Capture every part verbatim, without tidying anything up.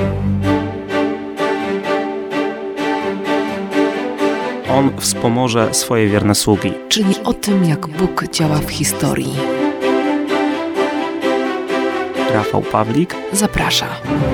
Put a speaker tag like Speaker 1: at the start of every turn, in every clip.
Speaker 1: On wspomoże swoje wierne sługi.
Speaker 2: Czyli o tym, jak Bóg działa w historii.
Speaker 1: Rafał Pawlik
Speaker 2: zaprasza.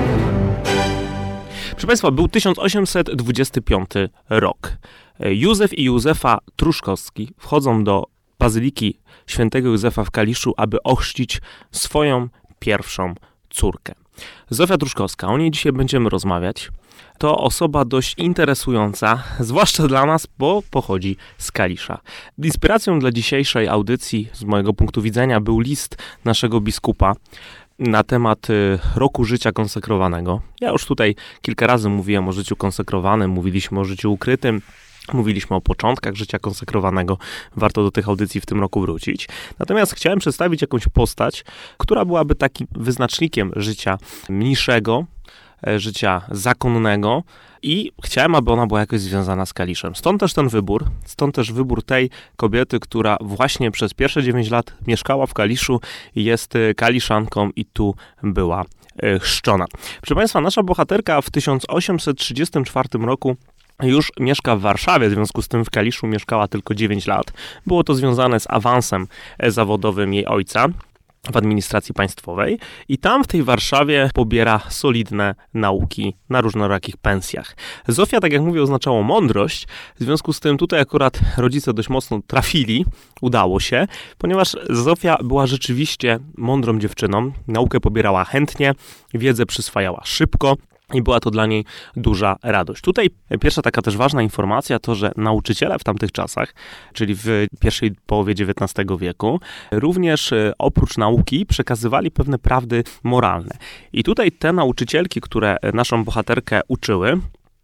Speaker 1: Proszę Państwa, był tysiąc osiemset dwudziesty piąty rok. Józef i Józefa Truszkowski wchodzą do Bazyliki Świętego Józefa w Kaliszu, aby ochrzcić swoją pierwszą córkę. Zofia Truszkowska, o niej dzisiaj będziemy rozmawiać. To osoba dość interesująca, zwłaszcza dla nas, bo pochodzi z Kalisza. Inspiracją dla dzisiejszej audycji, z mojego punktu widzenia, był list naszego biskupa na temat roku życia konsekrowanego. Ja już tutaj kilka razy mówiłem o życiu konsekrowanym, mówiliśmy o życiu ukrytym, mówiliśmy o początkach życia konsekrowanego. Warto do tych audycji w tym roku wrócić. Natomiast chciałem przedstawić jakąś postać, która byłaby takim wyznacznikiem życia mniejszego, życia zakonnego i chciałem, aby ona była jakoś związana z Kaliszem. Stąd też ten wybór, stąd też wybór tej kobiety, która właśnie przez pierwsze dziewięć lat mieszkała w Kaliszu i jest kaliszanką i tu była chrzczona. Proszę Państwa, nasza bohaterka w tysiąc osiemset trzydziestym czwartym roku już mieszka w Warszawie, w związku z tym w Kaliszu mieszkała tylko dziewięć lat. Było to związane z awansem zawodowym jej ojca w administracji państwowej i tam w tej Warszawie pobiera solidne nauki na różnorakich pensjach. Zofia, tak jak mówię, oznaczało mądrość, w związku z tym tutaj akurat rodzice dość mocno trafili, udało się, ponieważ Zofia była rzeczywiście mądrą dziewczyną, naukę pobierała chętnie, wiedzę przyswajała szybko, i była to dla niej duża radość. Tutaj pierwsza taka też ważna informacja to, że nauczyciele w tamtych czasach, czyli w pierwszej połowie dziewiętnastego wieku, również oprócz nauki przekazywali pewne prawdy moralne. I tutaj te nauczycielki, które naszą bohaterkę uczyły,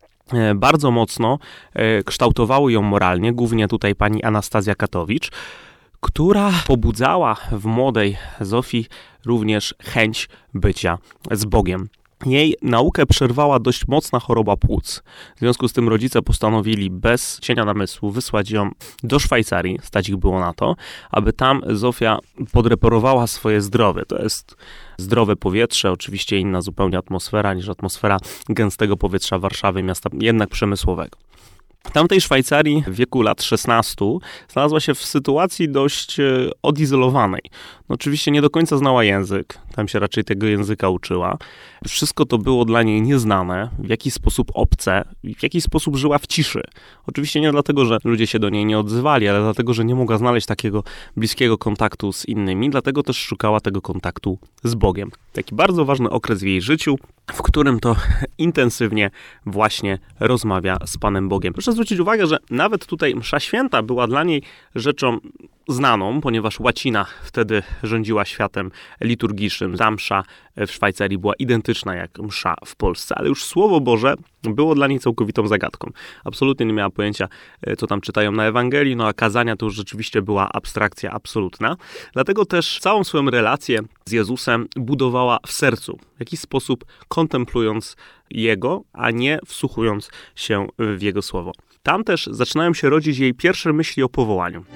Speaker 1: bardzo mocno kształtowały ją moralnie, głównie tutaj pani Anastazja Katowicz, która pobudzała w młodej Zofii również chęć bycia z Bogiem. Jej naukę przerwała dość mocna choroba płuc. W związku z tym rodzice postanowili bez cienia namysłu wysłać ją do Szwajcarii, stać ich było na to, aby tam Zofia podreperowała swoje zdrowie. To jest zdrowe powietrze, oczywiście inna zupełnie atmosfera niż atmosfera gęstego powietrza Warszawy, miasta jednak przemysłowego. W tamtej Szwajcarii w wieku lat szesnastu znalazła się w sytuacji dość odizolowanej. No, oczywiście nie do końca znała język, tam się raczej tego języka uczyła. Wszystko to było dla niej nieznane, w jakiś sposób obce, w jakiś sposób żyła w ciszy. Oczywiście nie dlatego, że ludzie się do niej nie odzywali, ale dlatego, że nie mogła znaleźć takiego bliskiego kontaktu z innymi, dlatego też szukała tego kontaktu z Bogiem. Taki bardzo ważny okres w jej życiu, w którym to intensywnie właśnie rozmawia z Panem Bogiem. Proszę zwrócić uwagę, że nawet tutaj msza święta była dla niej rzeczą znaną, ponieważ łacina wtedy rządziła światem liturgicznym. Ta msza w Szwajcarii była identyczna jak msza w Polsce, ale już Słowo Boże było dla niej całkowitą zagadką. Absolutnie nie miała pojęcia, co tam czytają na Ewangelii, no a kazania to już rzeczywiście była abstrakcja absolutna. Dlatego też całą swoją relację z Jezusem budowała w sercu, w jakiś sposób kontemplując Jego, a nie wsłuchując się w Jego Słowo. Tam też zaczynają się rodzić jej pierwsze myśli o powołaniu.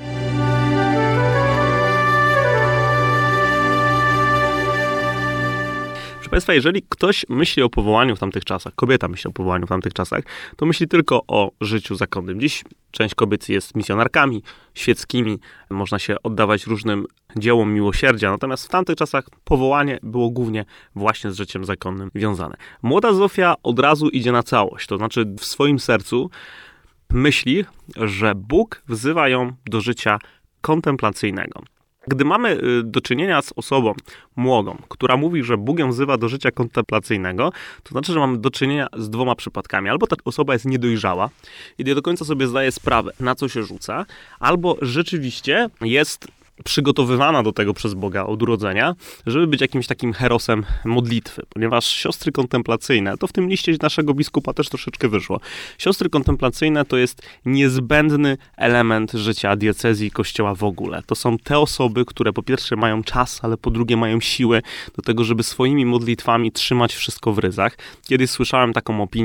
Speaker 1: Proszę Państwa, jeżeli ktoś myśli o powołaniu w tamtych czasach, kobieta myśli o powołaniu w tamtych czasach, to myśli tylko o życiu zakonnym. Dziś część kobiet jest misjonarkami świeckimi, można się oddawać różnym dziełom miłosierdzia, natomiast w tamtych czasach powołanie było głównie właśnie z życiem zakonnym wiązane. Młoda Zofia od razu idzie na całość, to znaczy w swoim sercu myśli, że Bóg wzywa ją do życia kontemplacyjnego. Gdy mamy do czynienia z osobą młodą, która mówi, że Bóg ją wzywa do życia kontemplacyjnego, to znaczy, że mamy do czynienia z dwoma przypadkami. Albo ta osoba jest niedojrzała i nie do końca sobie zdaje sprawę, na co się rzuca, albo rzeczywiście jest przygotowywana do tego przez Boga od urodzenia, żeby być jakimś takim herosem modlitwy, ponieważ siostry kontemplacyjne, to w tym liście naszego biskupa też troszeczkę wyszło, siostry kontemplacyjne to jest niezbędny element życia diecezji Kościoła w ogóle. To są te osoby, które po pierwsze mają czas, ale po drugie mają siły do tego, żeby swoimi modlitwami trzymać wszystko w ryzach. Kiedyś słyszałem taką opinię,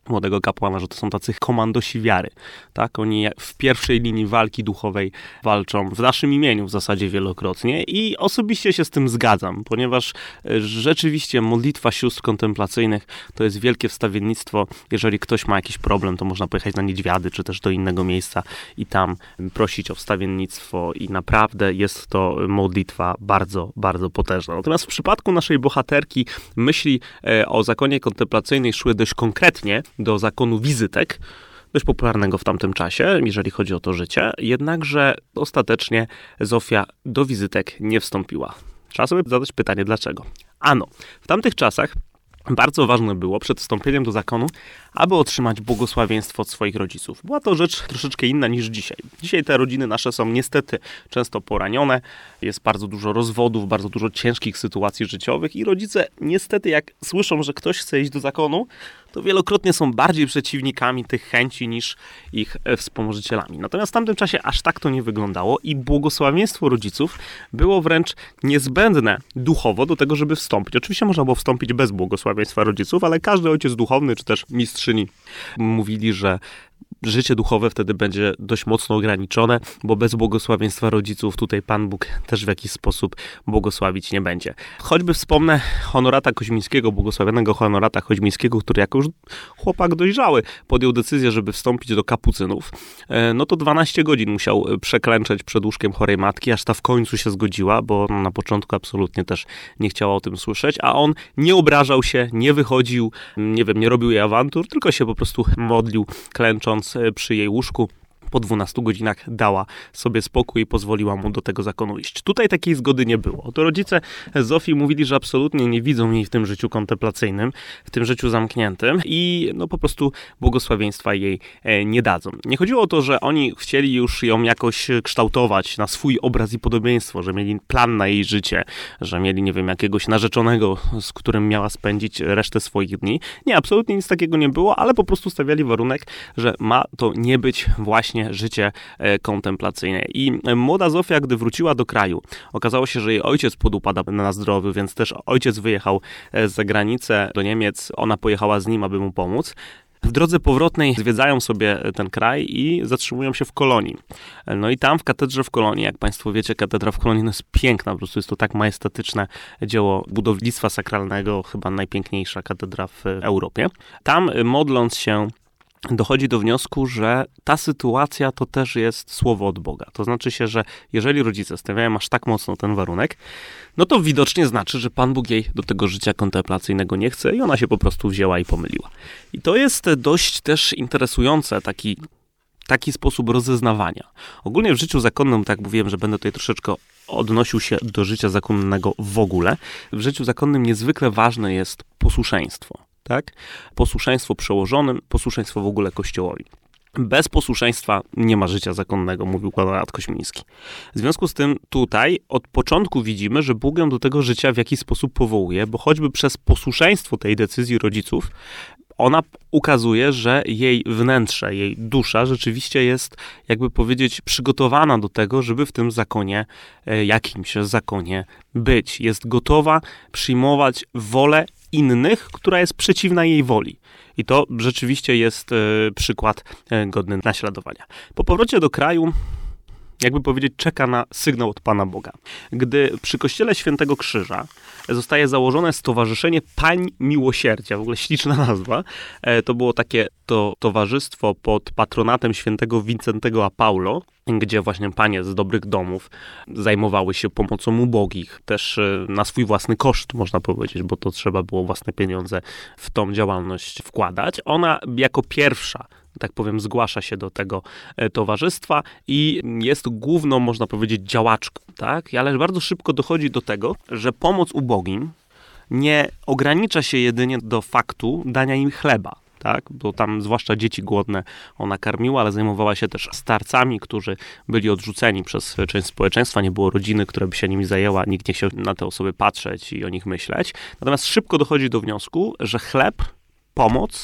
Speaker 1: młodego kapłana, że to są tacy komandosi wiary, tak? Oni w pierwszej linii walki duchowej walczą w naszym imieniu w zasadzie wielokrotnie i osobiście się z tym zgadzam, ponieważ rzeczywiście modlitwa sióstr kontemplacyjnych to jest wielkie wstawiennictwo. Jeżeli ktoś ma jakiś problem, to można pojechać na Niedźwiady, czy też do innego miejsca i tam prosić o wstawiennictwo i naprawdę jest to modlitwa bardzo, bardzo potężna. Natomiast w przypadku naszej bohaterki myśli o zakonie kontemplacyjnej szły dość konkretnie do zakonu wizytek, dość popularnego w tamtym czasie, jeżeli chodzi o to życie, jednakże ostatecznie Zofia do wizytek nie wstąpiła. Trzeba sobie zadać pytanie, dlaczego? Ano, w tamtych czasach bardzo ważne było przed wstąpieniem do zakonu, aby otrzymać błogosławieństwo od swoich rodziców. Była to rzecz troszeczkę inna niż dzisiaj. Dzisiaj te rodziny nasze są niestety często poranione, jest bardzo dużo rozwodów, bardzo dużo ciężkich sytuacji życiowych i rodzice niestety jak słyszą, że ktoś chce iść do zakonu, to wielokrotnie są bardziej przeciwnikami tych chęci niż ich wspomożycielami. Natomiast w tamtym czasie aż tak to nie wyglądało i błogosławieństwo rodziców było wręcz niezbędne duchowo do tego, żeby wstąpić. Oczywiście można było wstąpić bez błogosławieństwa rodziców, ale każdy ojciec duchowny czy też mistrzyni mówili, że życie duchowe wtedy będzie dość mocno ograniczone, bo bez błogosławieństwa rodziców tutaj Pan Bóg też w jakiś sposób błogosławić nie będzie. Choćby wspomnę Honorata Koźmińskiego, błogosławionego Honorata Koźmińskiego, który jako już chłopak dojrzały podjął decyzję, żeby wstąpić do kapucynów. No to dwanaście godzin musiał przeklęczeć przed łóżkiem chorej matki, aż ta w końcu się zgodziła, bo na początku absolutnie też nie chciała o tym słyszeć, a on nie obrażał się, nie wychodził, nie wiem, nie robił jej awantur, tylko się po prostu modlił, klęcząc przy jej łóżku. Po dwunastu godzinach dała sobie spokój i pozwoliła mu do tego zakonu iść. Tutaj takiej zgody nie było. To rodzice Zofii mówili, że absolutnie nie widzą jej w tym życiu kontemplacyjnym, w tym życiu zamkniętym i no po prostu błogosławieństwa jej nie dadzą. Nie chodziło o to, że oni chcieli już ją jakoś kształtować na swój obraz i podobieństwo, że mieli plan na jej życie, że mieli, nie wiem, jakiegoś narzeczonego, z którym miała spędzić resztę swoich dni. Nie, absolutnie nic takiego nie było, ale po prostu stawiali warunek, że ma to nie być właśnie życie kontemplacyjne. I młoda Zofia, gdy wróciła do kraju, okazało się, że jej ojciec podupada na zdrowiu, więc też ojciec wyjechał za granicę do Niemiec, ona pojechała z nim, aby mu pomóc. W drodze powrotnej zwiedzają sobie ten kraj i zatrzymują się w Kolonii. No i tam w katedrze w Kolonii, jak Państwo wiecie, katedra w Kolonii no jest piękna, po prostu jest to tak majestatyczne dzieło budownictwa sakralnego, chyba najpiękniejsza katedra w Europie. Tam modląc się dochodzi do wniosku, że ta sytuacja to też jest słowo od Boga. To znaczy się, że jeżeli rodzice stawiają aż tak mocno ten warunek, no to widocznie znaczy, że Pan Bóg jej do tego życia kontemplacyjnego nie chce i ona się po prostu wzięła i pomyliła. I to jest dość też interesujące, taki, taki sposób rozeznawania. Ogólnie w życiu zakonnym, tak jak mówiłem, że będę tutaj troszeczkę odnosił się do życia zakonnego w ogóle. W życiu zakonnym niezwykle ważne jest posłuszeństwo. Tak? Posłuszeństwo przełożonym, posłuszeństwo w ogóle Kościołowi. Bez posłuszeństwa nie ma życia zakonnego, mówił Honorat Koźmiński. W związku z tym tutaj od początku widzimy, że Bóg ją do tego życia w jakiś sposób powołuje, bo choćby przez posłuszeństwo tej decyzji rodziców ona ukazuje, że jej wnętrze, jej dusza rzeczywiście jest, jakby powiedzieć, przygotowana do tego, żeby w tym zakonie, jakimś zakonie być. Jest gotowa przyjmować wolę innych, która jest przeciwna jej woli. I to rzeczywiście jest przykład godny naśladowania. Po powrocie do kraju, jakby powiedzieć, czeka na sygnał od Pana Boga. Gdy przy kościele Świętego Krzyża zostaje założone Stowarzyszenie Pań Miłosierdzia, w ogóle śliczna nazwa, to było takie to towarzystwo pod patronatem świętego Wincentego a Paulo, gdzie właśnie panie z dobrych domów zajmowały się pomocą ubogich, też na swój własny koszt, można powiedzieć, bo to trzeba było własne pieniądze w tą działalność wkładać. Ona jako pierwsza, tak powiem, zgłasza się do tego towarzystwa i jest główną, można powiedzieć, działaczką, tak? Ale bardzo szybko dochodzi do tego, że pomoc ubogim nie ogranicza się jedynie do faktu dania im chleba. Tak, bo tam zwłaszcza dzieci głodne ona karmiła, ale zajmowała się też starcami, którzy byli odrzuceni przez część społeczeństwa, nie było rodziny, która by się nimi zajęła, nikt nie chciał na te osoby patrzeć i o nich myśleć. Natomiast szybko dochodzi do wniosku, że chleb, pomoc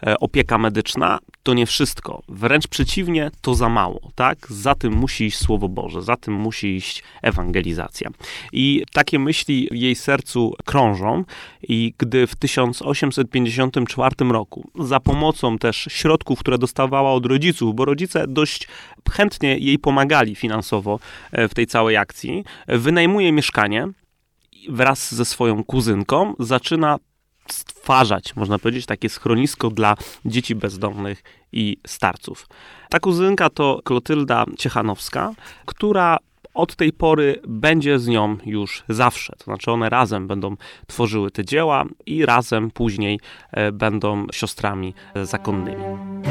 Speaker 1: opieka medyczna to nie wszystko. Wręcz przeciwnie, to za mało, tak? Za tym musi iść Słowo Boże, za tym musi iść ewangelizacja. I takie myśli w jej sercu krążą i gdy w tysiąc osiemset pięćdziesiątym czwartym roku za pomocą też środków, które dostawała od rodziców, bo rodzice dość chętnie jej pomagali finansowo w tej całej akcji, wynajmuje mieszkanie wraz ze swoją kuzynką, zaczyna stwarzać, można powiedzieć, takie schronisko dla dzieci bezdomnych i starców. Ta kuzynka to Klotylda Ciechanowska, która od tej pory będzie z nią już zawsze. To znaczy one razem będą tworzyły te dzieła i razem później będą siostrami zakonnymi.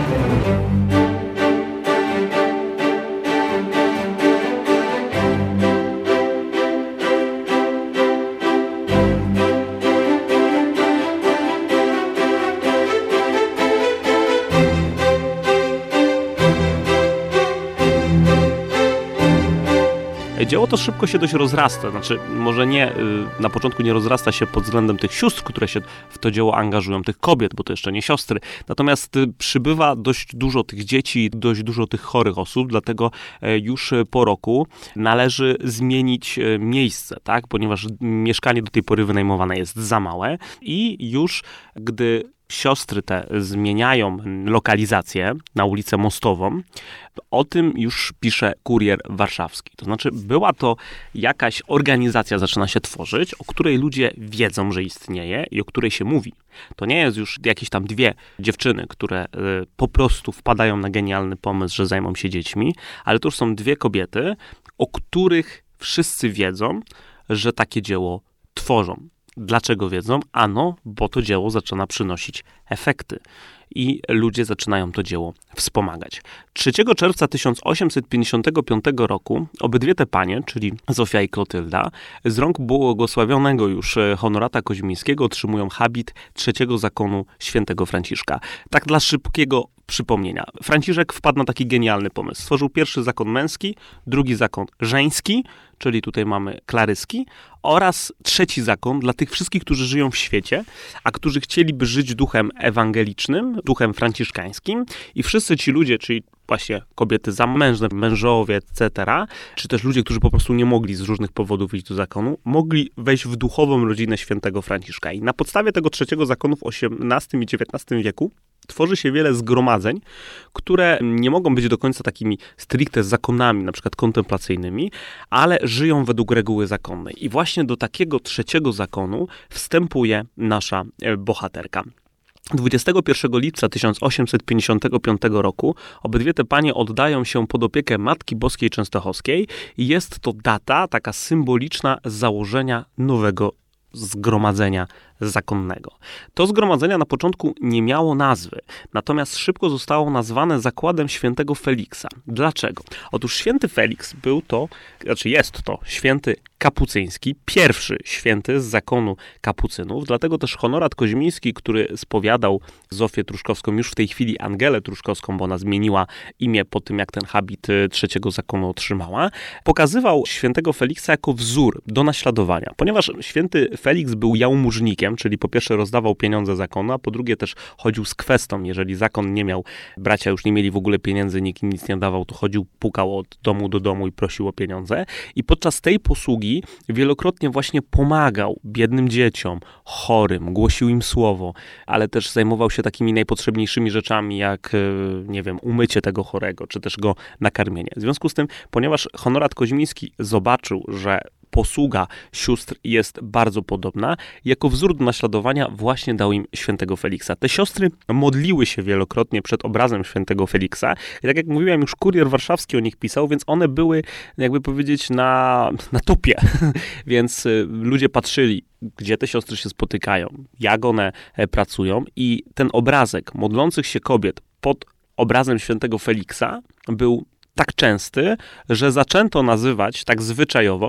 Speaker 1: Dzieło to szybko się dość rozrasta, znaczy może nie, na początku nie rozrasta się pod względem tych sióstr, które się w to dzieło angażują, tych kobiet, bo to jeszcze nie siostry, natomiast przybywa dość dużo tych dzieci, dość dużo tych chorych osób, dlatego już po roku należy zmienić miejsce, tak, ponieważ mieszkanie do tej pory wynajmowane jest za małe i już gdy siostry te zmieniają lokalizację na ulicę Mostową, o tym już pisze Kurier Warszawski. To znaczy była to jakaś organizacja, zaczyna się tworzyć, o której ludzie wiedzą, że istnieje i o której się mówi. To nie jest już jakieś tam dwie dziewczyny, które y, po prostu wpadają na genialny pomysł, że zajmą się dziećmi, ale to już są dwie kobiety, o których wszyscy wiedzą, że takie dzieło tworzą. Dlaczego wiedzą? Ano, bo to dzieło zaczyna przynosić efekty i ludzie zaczynają to dzieło wspomagać. trzeciego czerwca tysiąc osiemset pięćdziesiątego piątego roku obydwie te panie, czyli Zofia i Klotylda, z rąk błogosławionego już Honorata Koźmińskiego otrzymują habit trzeciego zakonu świętego Franciszka. Tak dla szybkiego przypomnienia. Franciszek wpadł na taki genialny pomysł. Stworzył pierwszy zakon męski, drugi zakon żeński, czyli tutaj mamy klaryski, oraz trzeci zakon dla tych wszystkich, którzy żyją w świecie, a którzy chcieliby żyć duchem ewangelicznym, duchem franciszkańskim i wszyscy ci ludzie, czyli właśnie kobiety zamężne, mężowie, et cetera, czy też ludzie, którzy po prostu nie mogli z różnych powodów iść do zakonu, mogli wejść w duchową rodzinę świętego Franciszka. I na podstawie tego trzeciego zakonu w osiemnastym i dziewiętnastym wieku tworzy się wiele zgromadzeń, które nie mogą być do końca takimi stricte zakonami, na przykład kontemplacyjnymi, ale żyją według reguły zakonnej. I właśnie do takiego trzeciego zakonu wstępuje nasza bohaterka. dwudziestego pierwszego lipca tysiąc osiemset pięćdziesiątego piątego roku obydwie te panie oddają się pod opiekę Matki Boskiej Częstochowskiej i jest to data taka symboliczna założenia nowego zgromadzenia zakonnego. To zgromadzenie na początku nie miało nazwy, natomiast szybko zostało nazwane Zakładem Świętego Feliksa. Dlaczego? Otóż święty Feliks był to, znaczy jest to święty kapucyński, pierwszy święty z zakonu kapucynów, dlatego też Honorat Koźmiński, który spowiadał Zofię Truszkowską, już w tej chwili Angelę Truszkowską, bo ona zmieniła imię po tym, jak ten habit trzeciego zakonu otrzymała, pokazywał świętego Feliksa jako wzór do naśladowania, ponieważ święty Feliks był jałmużnikiem, czyli po pierwsze rozdawał pieniądze zakonu, a po drugie też chodził z kwestą. Jeżeli zakon nie miał, bracia już nie mieli w ogóle pieniędzy, nikt im nic nie dawał, to chodził, pukał od domu do domu i prosił o pieniądze. I podczas tej posługi wielokrotnie właśnie pomagał biednym dzieciom, chorym, głosił im słowo, ale też zajmował się takimi najpotrzebniejszymi rzeczami, jak, nie wiem, umycie tego chorego, czy też go nakarmienie. W związku z tym, ponieważ Honorat Koźmiński zobaczył, że posługa sióstr jest bardzo podobna, jako wzór do naśladowania właśnie dał im świętego Feliksa. Te siostry modliły się wielokrotnie przed obrazem świętego Feliksa i tak jak mówiłem, już Kurier Warszawski o nich pisał, więc one były, jakby powiedzieć, na, na topie. Więc ludzie patrzyli, gdzie te siostry się spotykają, jak one pracują i ten obrazek modlących się kobiet pod obrazem świętego Feliksa był tak częsty, że zaczęto nazywać tak zwyczajowo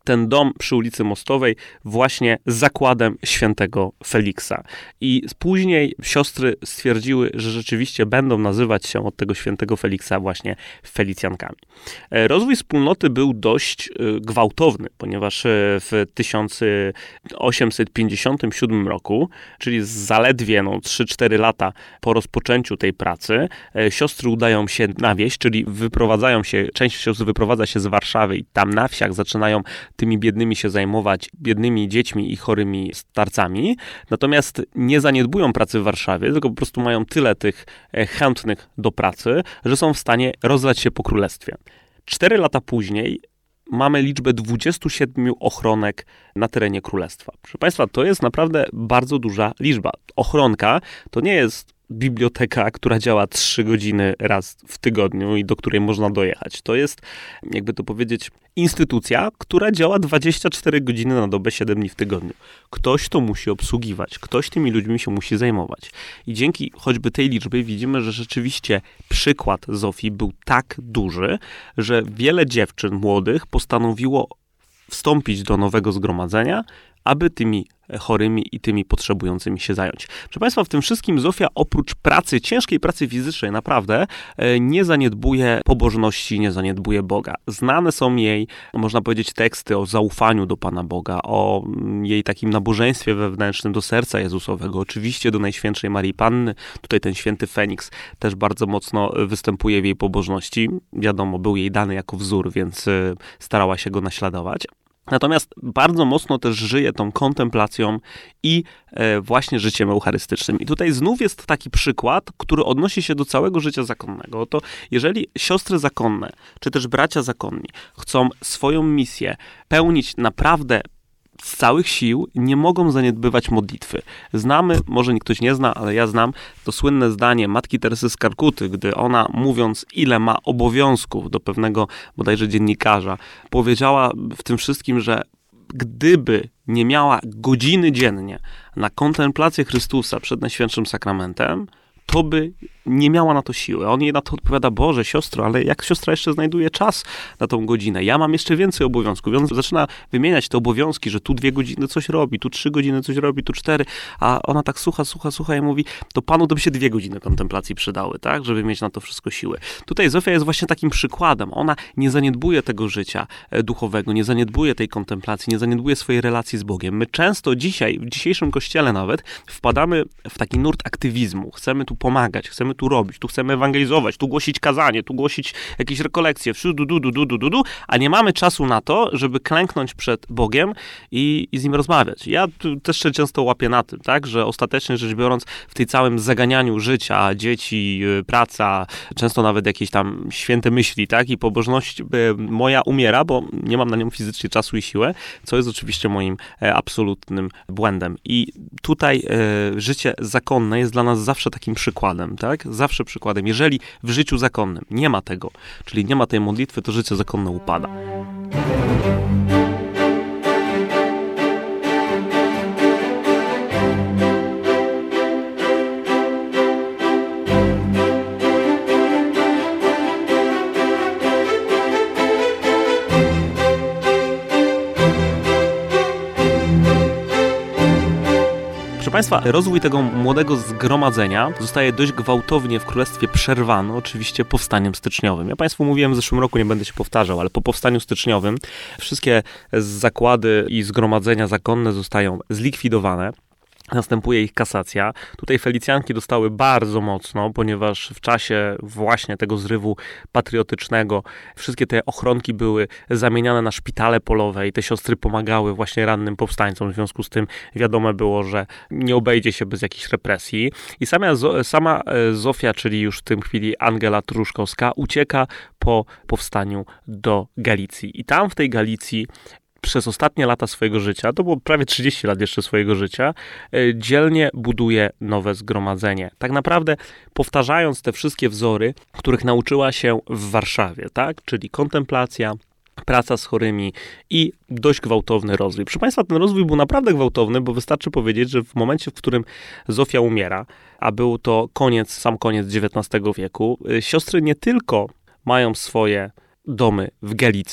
Speaker 1: ten dom przy ulicy Mostowej właśnie zakładem świętego Feliksa. I później siostry stwierdziły, że rzeczywiście będą nazywać się od tego świętego Feliksa właśnie Felicjankami. Rozwój wspólnoty był dość gwałtowny, ponieważ w tysiąc osiemset pięćdziesiątym siódmym roku, czyli zaledwie no, trzy cztery lata po rozpoczęciu tej pracy, siostry udają się na wieś, czyli wyprowadzają się, część sióstr wyprowadza się z Warszawy i tam na wsiach zaczynają tymi biednymi się zajmować, biednymi dziećmi i chorymi starcami. Natomiast nie zaniedbują pracy w Warszawie, tylko po prostu mają tyle tych chętnych do pracy, że są w stanie rozlać się po królestwie. Cztery lata później mamy liczbę dwudziestu siedmiu ochronek na terenie królestwa. Proszę Państwa, to jest naprawdę bardzo duża liczba. Ochronka to nie jest biblioteka, która działa trzy godziny raz w tygodniu i do której można dojechać. To jest, jakby to powiedzieć, instytucja, która działa dwadzieścia cztery godziny na dobę, siedem dni w tygodniu. Ktoś to musi obsługiwać, ktoś tymi ludźmi się musi zajmować. I dzięki choćby tej liczbie widzimy, że rzeczywiście przykład Zofii był tak duży, że wiele dziewczyn młodych postanowiło wstąpić do nowego zgromadzenia, aby tymi chorymi i tymi potrzebującymi się zająć. Proszę Państwa, w tym wszystkim Zofia oprócz pracy, ciężkiej pracy fizycznej naprawdę, nie zaniedbuje pobożności, nie zaniedbuje Boga. Znane są jej, można powiedzieć, teksty o zaufaniu do Pana Boga, o jej takim nabożeństwie wewnętrznym do serca Jezusowego, oczywiście do Najświętszej Marii Panny. Tutaj ten święty Feniks też bardzo mocno występuje w jej pobożności. Wiadomo, był jej dany jako wzór, więc starała się go naśladować. Natomiast bardzo mocno też żyje tą kontemplacją i e, właśnie życiem eucharystycznym. I tutaj znów jest taki przykład, który odnosi się do całego życia zakonnego. Oto jeżeli siostry zakonne, czy też bracia zakonni chcą swoją misję pełnić naprawdę z całych sił, nie mogą zaniedbywać modlitwy. Znamy, może ktoś nie zna, ale ja znam to słynne zdanie Matki Teresy z Kalkuty, gdy ona, mówiąc, ile ma obowiązków do pewnego bodajże dziennikarza, powiedziała w tym wszystkim, że gdyby nie miała godziny dziennie na kontemplację Chrystusa przed Najświętszym Sakramentem, to by nie miała na to siły. On jej na to odpowiada: Boże, siostro, ale jak siostra jeszcze znajduje czas na tą godzinę? Ja mam jeszcze więcej obowiązków. I on zaczyna wymieniać te obowiązki, że tu dwie godziny coś robi, tu trzy godziny coś robi, tu cztery, a ona tak słucha, słucha, słucha i mówi: to Panu to by się dwie godziny kontemplacji przydały, tak? Żeby mieć na to wszystko siły. Tutaj Zofia jest właśnie takim przykładem. Ona nie zaniedbuje tego życia duchowego, nie zaniedbuje tej kontemplacji, nie zaniedbuje swojej relacji z Bogiem. My często dzisiaj, w dzisiejszym kościele nawet, wpadamy w taki nurt aktywizmu. Chcemy tu pomagać, chcemy tu robić, tu chcemy ewangelizować, tu głosić kazanie, tu głosić jakieś rekolekcje, du, du, du, du, du, du, du, a nie mamy czasu na to, żeby klęknąć przed Bogiem i, i z Nim rozmawiać. Ja też się często łapię na tym, tak, że ostatecznie rzecz biorąc w tej całym zaganianiu życia, dzieci, praca, często nawet jakieś tam święte myśli, tak, i pobożność moja umiera, bo nie mam na nią fizycznie czasu i siłę, co jest oczywiście moim absolutnym błędem. I tutaj e, życie zakonne jest dla nas zawsze takim przykładem, tak? Zawsze przykładem. Jeżeli w życiu zakonnym nie ma tego, czyli nie ma tej modlitwy, to życie zakonne upada. Proszę Państwa, rozwój tego młodego zgromadzenia zostaje dość gwałtownie w Królestwie przerwany, oczywiście powstaniem styczniowym. Ja Państwu mówiłem w zeszłym roku, nie będę się powtarzał, ale po powstaniu styczniowym wszystkie zakłady i zgromadzenia zakonne zostają zlikwidowane. Następuje ich kasacja. Tutaj Felicjanki dostały bardzo mocno, ponieważ w czasie właśnie tego zrywu patriotycznego wszystkie te ochronki były zamieniane na szpitale polowe i te siostry pomagały właśnie rannym powstańcom. W związku z tym wiadomo było, że nie obejdzie się bez jakichś represji. I sama, sama Zofia, czyli już w tym chwili Angela Truszkowska, ucieka po powstaniu do Galicji. I tam w tej Galicji przez ostatnie lata swojego życia, to było prawie trzydzieści lat jeszcze swojego życia, dzielnie buduje nowe zgromadzenie. Tak naprawdę powtarzając te wszystkie wzory, których nauczyła się w Warszawie, tak? Czyli kontemplacja, praca z chorymi i dość gwałtowny rozwój. Proszę Państwa, ten rozwój był naprawdę gwałtowny, bo wystarczy powiedzieć, że w momencie, w którym Zofia umiera, a był to koniec, sam koniec dziewiętnastego wieku, siostry nie tylko mają swoje domy w Galicji,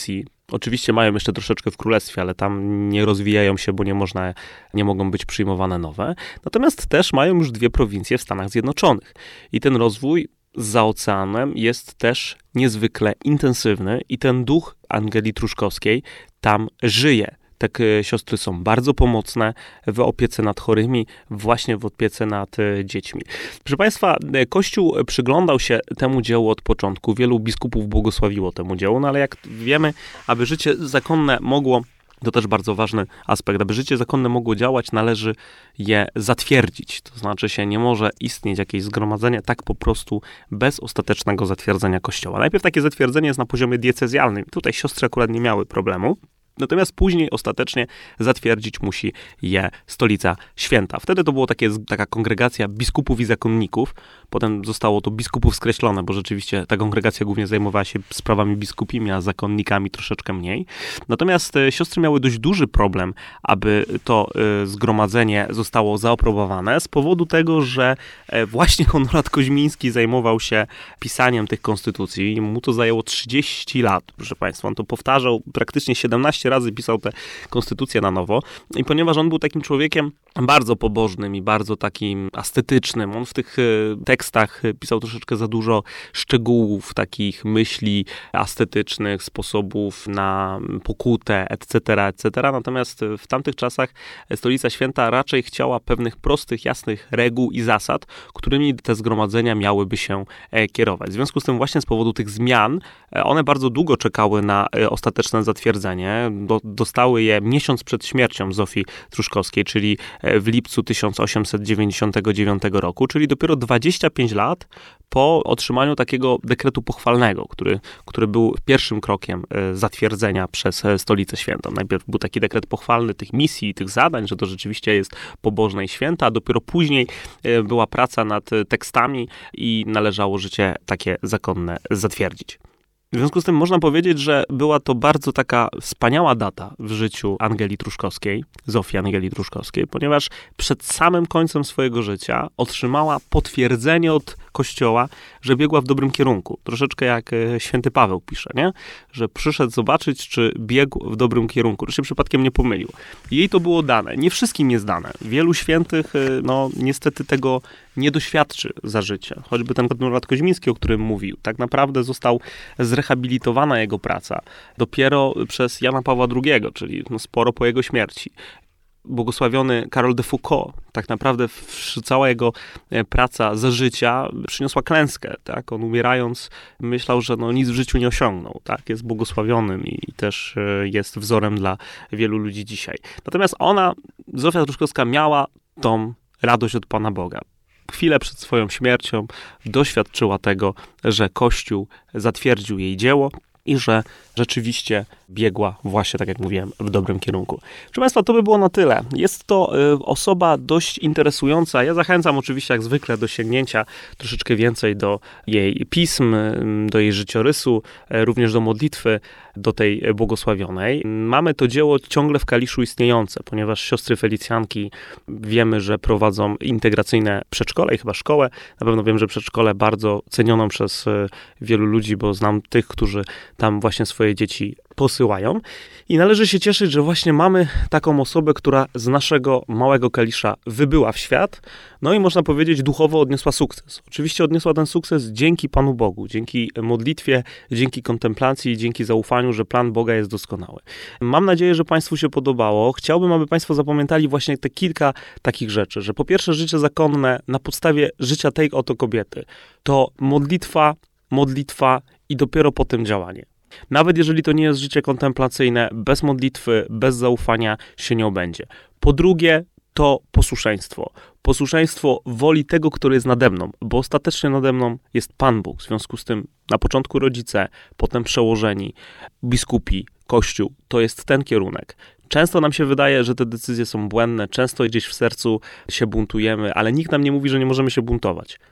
Speaker 1: Oczywiście mają jeszcze troszeczkę w królestwie, ale tam nie rozwijają się, bo nie można, nie mogą być przyjmowane nowe. Natomiast też mają już dwie prowincje w Stanach Zjednoczonych. I ten rozwój za oceanem jest też niezwykle intensywny i ten duch Angeli Truszkowskiej tam żyje. Te siostry są bardzo pomocne w opiece nad chorymi, właśnie w opiece nad dziećmi. Proszę Państwa, Kościół przyglądał się temu dziełu od początku. Wielu biskupów błogosławiło temu dziełu, no ale jak wiemy, aby życie zakonne mogło, to też bardzo ważny aspekt, aby życie zakonne mogło działać, należy je zatwierdzić. To znaczy się nie może istnieć jakieś zgromadzenie tak po prostu bez ostatecznego zatwierdzenia Kościoła. Najpierw takie zatwierdzenie jest na poziomie diecezjalnym. Tutaj siostry akurat nie miały problemu. Natomiast później ostatecznie zatwierdzić musi je Stolica Święta. Wtedy to była takie, taka kongregacja biskupów i zakonników. Potem zostało to biskupów skreślone, bo rzeczywiście ta kongregacja głównie zajmowała się sprawami biskupimi, a zakonnikami troszeczkę mniej. Natomiast e, siostry miały dość duży problem, aby to e, zgromadzenie zostało zaaprobowane z powodu tego, że e, właśnie Konrad Koźmiński zajmował się pisaniem tych konstytucji. Mu to zajęło trzydzieści lat, proszę Państwa. On to powtarzał praktycznie siedemnaście razy, pisał te konstytucje na nowo. I ponieważ on był takim człowiekiem bardzo pobożnym i bardzo takim ascetycznym, on w tych tekstach pisał troszeczkę za dużo szczegółów, takich myśli ascetycznych, sposobów na pokutę, et cetera, et cetera. Natomiast w tamtych czasach Stolica Święta raczej chciała pewnych prostych, jasnych reguł i zasad, którymi te zgromadzenia miałyby się kierować. W związku z tym właśnie z powodu tych zmian, one bardzo długo czekały na ostateczne zatwierdzenie. Do, dostały je miesiąc przed śmiercią Zofii Truszkowskiej, czyli w lipcu tysiąc osiemset dziewięćdziesiątego dziewiątego roku, czyli dopiero dwadzieścia pięć lat po otrzymaniu takiego dekretu pochwalnego, który, który był pierwszym krokiem zatwierdzenia przez Stolicę Świętą. Najpierw był taki dekret pochwalny tych misji, tych zadań, że to rzeczywiście jest pobożne i święte, a dopiero później była praca nad tekstami i należało życie takie zakonne zatwierdzić. W związku z tym można powiedzieć, że była to bardzo taka wspaniała data w życiu Angeli Truszkowskiej, Zofii Angeli Truszkowskiej, ponieważ przed samym końcem swojego życia otrzymała potwierdzenie od Kościoła, że biegła w dobrym kierunku. Troszeczkę jak święty Paweł pisze, nie? Że przyszedł zobaczyć, czy biegł w dobrym kierunku, że się przypadkiem nie pomylił. Jej to było dane. Nie wszystkim jest dane. Wielu świętych, no niestety tego nie doświadczy za życia. Choćby ten Konrad Koźmiński, o którym mówił. Tak naprawdę został zrehabilitowana jego praca dopiero przez Jana Pawła drugiego, czyli no sporo po jego śmierci. Błogosławiony Karol de Foucault, tak naprawdę cała jego praca za życia przyniosła klęskę, tak? On umierając myślał, że no nic w życiu nie osiągnął, tak? Jest błogosławionym i też jest wzorem dla wielu ludzi dzisiaj. Natomiast ona, Zofia Truszkowska, miała tą radość od Pana Boga. Chwilę przed swoją śmiercią doświadczyła tego, że Kościół zatwierdził jej dzieło i że rzeczywiście biegła właśnie, tak jak mówiłem, w dobrym kierunku. Proszę Państwa, to by było na tyle. Jest to y, osoba dość interesująca. Ja zachęcam oczywiście jak zwykle do sięgnięcia troszeczkę więcej do jej pism, y, do jej życiorysu, y, również do modlitwy, do tej błogosławionej. Mamy to dzieło ciągle w Kaliszu istniejące, ponieważ siostry Felicjanki wiemy, że prowadzą integracyjne przedszkole i chyba szkołę. Na pewno wiem, że przedszkole bardzo cenioną przez y, wielu ludzi, bo znam tych, którzy tam właśnie swoje dzieci posyłają. I należy się cieszyć, że właśnie mamy taką osobę, która z naszego małego Kalisza wybyła w świat, no i można powiedzieć duchowo odniosła sukces. Oczywiście odniosła ten sukces dzięki Panu Bogu, dzięki modlitwie, dzięki kontemplacji, dzięki zaufaniu, że plan Boga jest doskonały. Mam nadzieję, że Państwu się podobało. Chciałbym, aby Państwo zapamiętali właśnie te kilka takich rzeczy, że po pierwsze życie zakonne na podstawie życia tej oto kobiety to modlitwa, modlitwa i dopiero potem działanie. Nawet jeżeli to nie jest życie kontemplacyjne, bez modlitwy, bez zaufania się nie obędzie. Po drugie, to posłuszeństwo. Posłuszeństwo woli tego, który jest nade mną, bo ostatecznie nade mną jest Pan Bóg. W związku z tym na początku rodzice, potem przełożeni, biskupi, Kościół. To jest ten kierunek. Często nam się wydaje, że te decyzje są błędne, często gdzieś w sercu się buntujemy, ale nikt nam nie mówi, że nie możemy się buntować.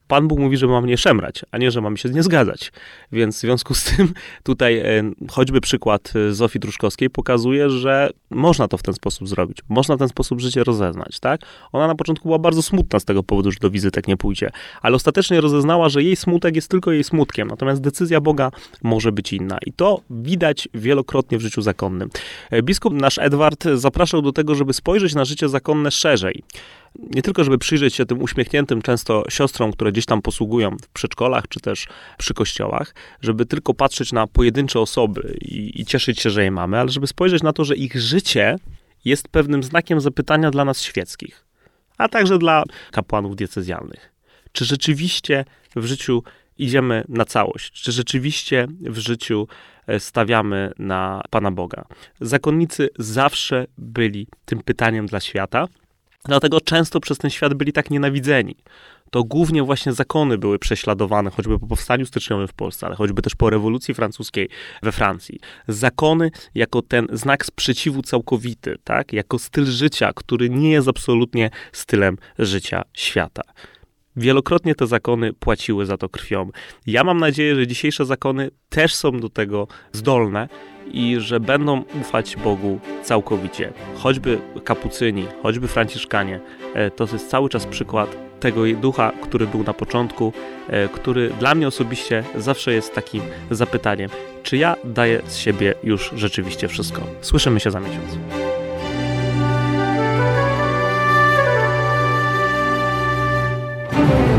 Speaker 1: Pan Bóg mówi, że mamy nie szemrać, a nie, że mamy się nie zgadzać. Więc w związku z tym tutaj e, choćby przykład Zofii Truszkowskiej pokazuje, że można to w ten sposób zrobić. Można w ten sposób życie rozeznać, tak? Ona na początku była bardzo smutna z tego powodu, że do wizytek nie pójdzie, ale ostatecznie rozeznała, że jej smutek jest tylko jej smutkiem, natomiast decyzja Boga może być inna. I to widać wielokrotnie w życiu zakonnym. Biskup nasz Edward zapraszał do tego, żeby spojrzeć na życie zakonne szerzej. Nie tylko, żeby przyjrzeć się tym uśmiechniętym często siostrom, które gdzieś tam posługują w przedszkolach, czy też przy kościołach, żeby tylko patrzeć na pojedyncze osoby i, i cieszyć się, że je mamy, ale żeby spojrzeć na to, że ich życie jest pewnym znakiem zapytania dla nas świeckich, a także dla kapłanów diecezjalnych. Czy rzeczywiście w życiu idziemy na całość? Czy rzeczywiście w życiu stawiamy na Pana Boga? Zakonnicy zawsze byli tym pytaniem dla świata, dlatego często przez ten świat byli tak nienawidzeni. To głównie właśnie zakony były prześladowane, choćby po powstaniu styczniowym w Polsce, ale choćby też po rewolucji francuskiej we Francji. Zakony jako ten znak sprzeciwu całkowity, tak? Jako styl życia, który nie jest absolutnie stylem życia świata. Wielokrotnie te zakony płaciły za to krwią. Ja mam nadzieję, że dzisiejsze zakony też są do tego zdolne i że będą ufać Bogu całkowicie. Choćby kapucyni, choćby franciszkanie, to jest cały czas przykład tego ducha, który był na początku, który dla mnie osobiście zawsze jest takim zapytaniem, czy ja daję z siebie już rzeczywiście wszystko. Słyszymy się za miesiąc.